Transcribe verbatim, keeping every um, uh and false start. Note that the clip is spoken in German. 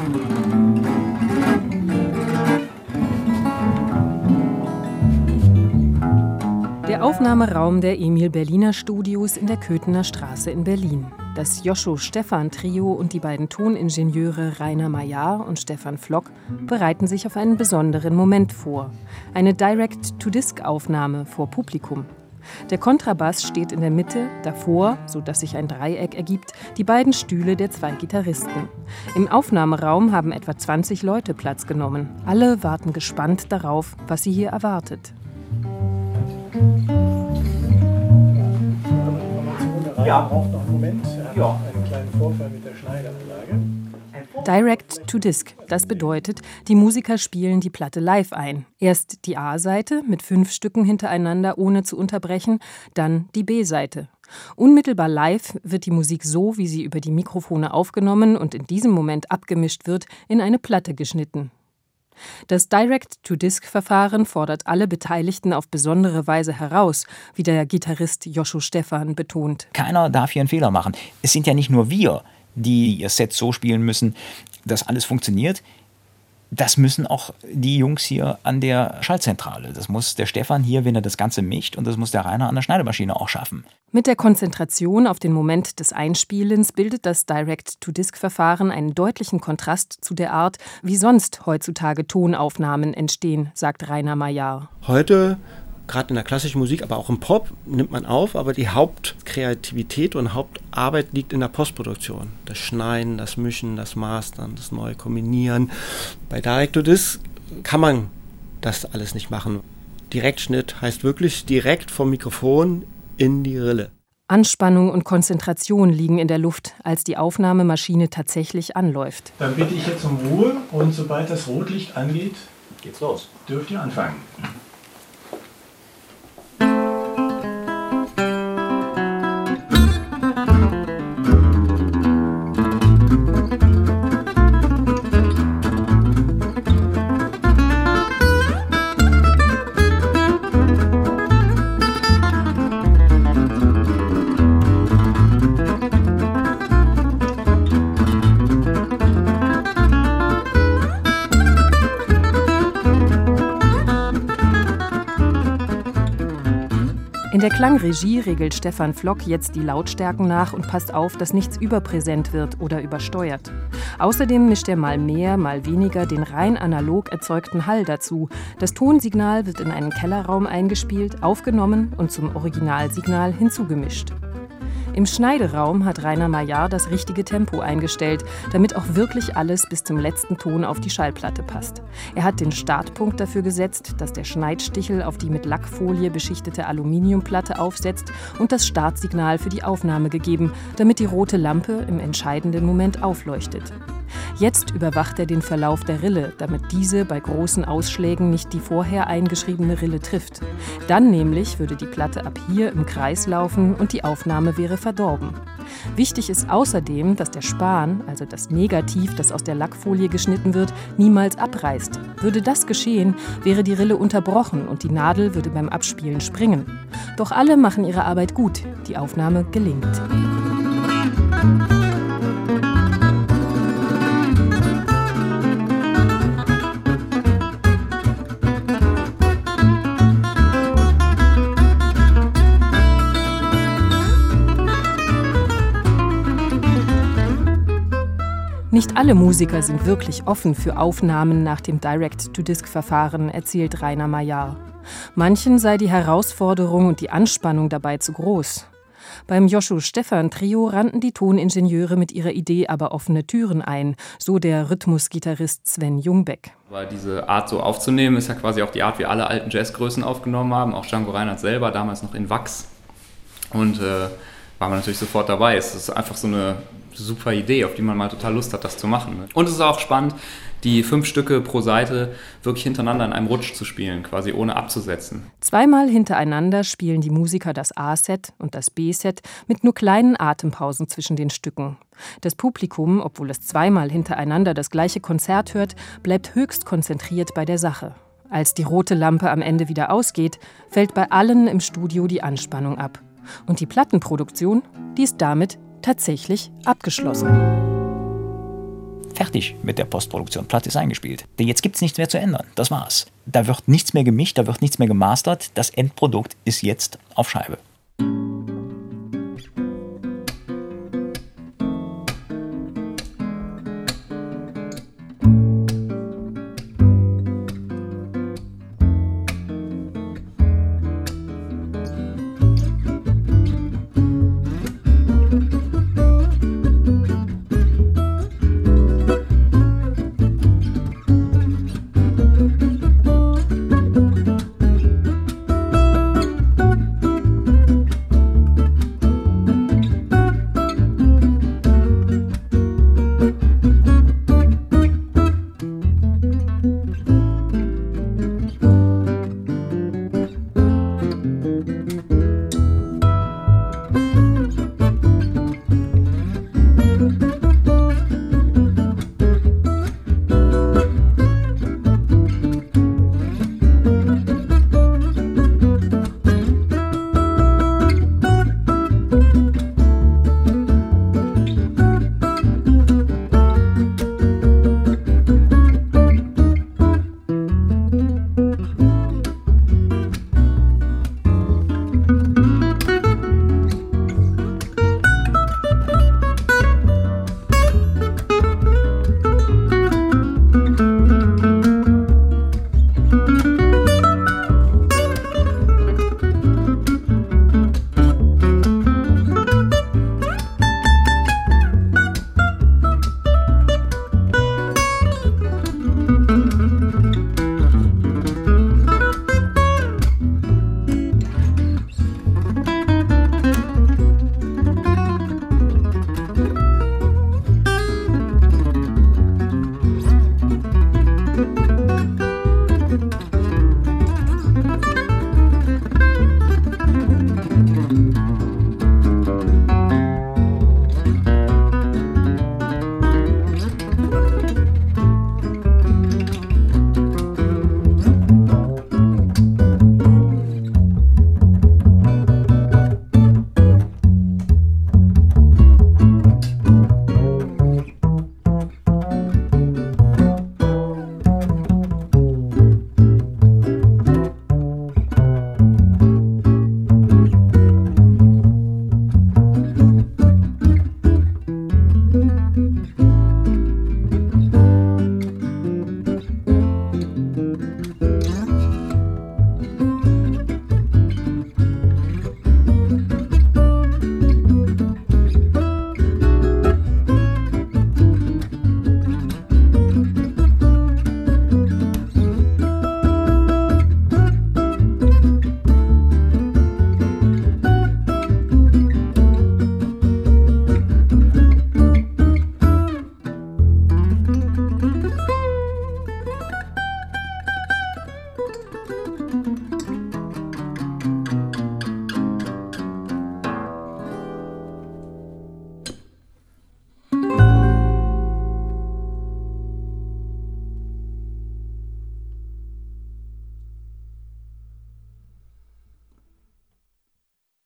Der Aufnahmeraum der Emil Berliner Studios in der Köthener Straße in Berlin. Das Joscho-Stephan-Trio und die beiden Toningenieure Rainer Maillard und Stefan Flock bereiten sich auf einen besonderen Moment vor. Eine Direct-to-Disc-Aufnahme vor Publikum. Der Kontrabass steht in der Mitte, davor, sodass sich ein Dreieck ergibt, die beiden Stühle der zwei Gitarristen. Im Aufnahmeraum haben etwa zwanzig Leute Platz genommen. Alle warten gespannt darauf, was sie hier erwartet. Ja, braucht noch einen Moment. Er hat ja einen kleinen Vorfall mit der Schneideranlage. Direct to Disc, das bedeutet, die Musiker spielen die Platte live ein. Erst die A-Seite mit fünf Stücken hintereinander, ohne zu unterbrechen, dann die B-Seite. Unmittelbar live wird die Musik so, wie sie über die Mikrofone aufgenommen und in diesem Moment abgemischt wird, in eine Platte geschnitten. Das Direct-to-Disc-Verfahren fordert alle Beteiligten auf besondere Weise heraus, wie der Gitarrist Joscho Stephan betont. Keiner darf hier einen Fehler machen. Es sind ja nicht nur wir, die ihr Set so spielen müssen, dass alles funktioniert. Das müssen auch die Jungs hier an der Schaltzentrale. Das muss der Stefan hier, wenn er das Ganze mischt, und das muss der Rainer an der Schneidemaschine auch schaffen. Mit der Konzentration auf den Moment des Einspielens bildet das Direct-to-Disc-Verfahren einen deutlichen Kontrast zu der Art, wie sonst heutzutage Tonaufnahmen entstehen, sagt Rainer Maillard. Heute, gerade in der klassischen Musik, aber auch im Pop, nimmt man auf, aber die Hauptkreativität und Hauptarbeit liegt in der Postproduktion. Das Schneiden, das Mischen, das Mastern, das neue Kombinieren. Bei Direct-to-Disc kann man das alles nicht machen. Direktschnitt heißt wirklich direkt vom Mikrofon in die Rille. Anspannung und Konzentration liegen in der Luft, als die Aufnahmemaschine tatsächlich anläuft. Dann bitte ich jetzt um Ruhe und sobald das Rotlicht angeht, geht's los. Dürft ihr anfangen. In der Klangregie regelt Stefan Flock jetzt die Lautstärken nach und passt auf, dass nichts überpräsent wird oder übersteuert. Außerdem mischt er mal mehr, mal weniger den rein analog erzeugten Hall dazu. Das Tonsignal wird in einen Kellerraum eingespielt, aufgenommen und zum Originalsignal hinzugemischt. Im Schneideraum hat Rainer Maillard das richtige Tempo eingestellt, damit auch wirklich alles bis zum letzten Ton auf die Schallplatte passt. Er hat den Startpunkt dafür gesetzt, dass der Schneidstichel auf die mit Lackfolie beschichtete Aluminiumplatte aufsetzt und das Startsignal für die Aufnahme gegeben, damit die rote Lampe im entscheidenden Moment aufleuchtet. Jetzt überwacht er den Verlauf der Rille, damit diese bei großen Ausschlägen nicht die vorher eingeschriebene Rille trifft. Dann nämlich würde die Platte ab hier im Kreis laufen und die Aufnahme wäre verdorben. Wichtig ist außerdem, dass der Span, also das Negativ, das aus der Lackfolie geschnitten wird, niemals abreißt. Würde das geschehen, wäre die Rille unterbrochen und die Nadel würde beim Abspielen springen. Doch alle machen ihre Arbeit gut. Die Aufnahme gelingt. Nicht alle Musiker sind wirklich offen für Aufnahmen nach dem Direct-to-Disc-Verfahren, erzählt Rainer Maillard. Manchen sei die Herausforderung und die Anspannung dabei zu groß. Beim Joscho-Stephan-Trio rannten die Toningenieure mit ihrer Idee aber offene Türen ein, so der Rhythmusgitarrist Sven Jungbeck. Weil diese Art so aufzunehmen ist ja quasi auch die Art, wie alle alten Jazzgrößen aufgenommen haben, auch Django Reinhardt selber, damals noch in Wachs. Und äh, war man natürlich sofort dabei. Es ist einfach so eine super Idee, auf die man mal total Lust hat, das zu machen. Und es ist auch spannend, die fünf Stücke pro Seite wirklich hintereinander in einem Rutsch zu spielen, quasi ohne abzusetzen. Zweimal hintereinander spielen die Musiker das A-Set und das B-Set mit nur kleinen Atempausen zwischen den Stücken. Das Publikum, obwohl es zweimal hintereinander das gleiche Konzert hört, bleibt höchst konzentriert bei der Sache. Als die rote Lampe am Ende wieder ausgeht, fällt bei allen im Studio die Anspannung ab. Und die Plattenproduktion, die ist damit tatsächlich abgeschlossen. Fertig mit der Postproduktion. Platte ist eingespielt. Denn jetzt gibt es nichts mehr zu ändern. Das war's. Da wird nichts mehr gemischt, da wird nichts mehr gemastert. Das Endprodukt ist jetzt auf Scheibe.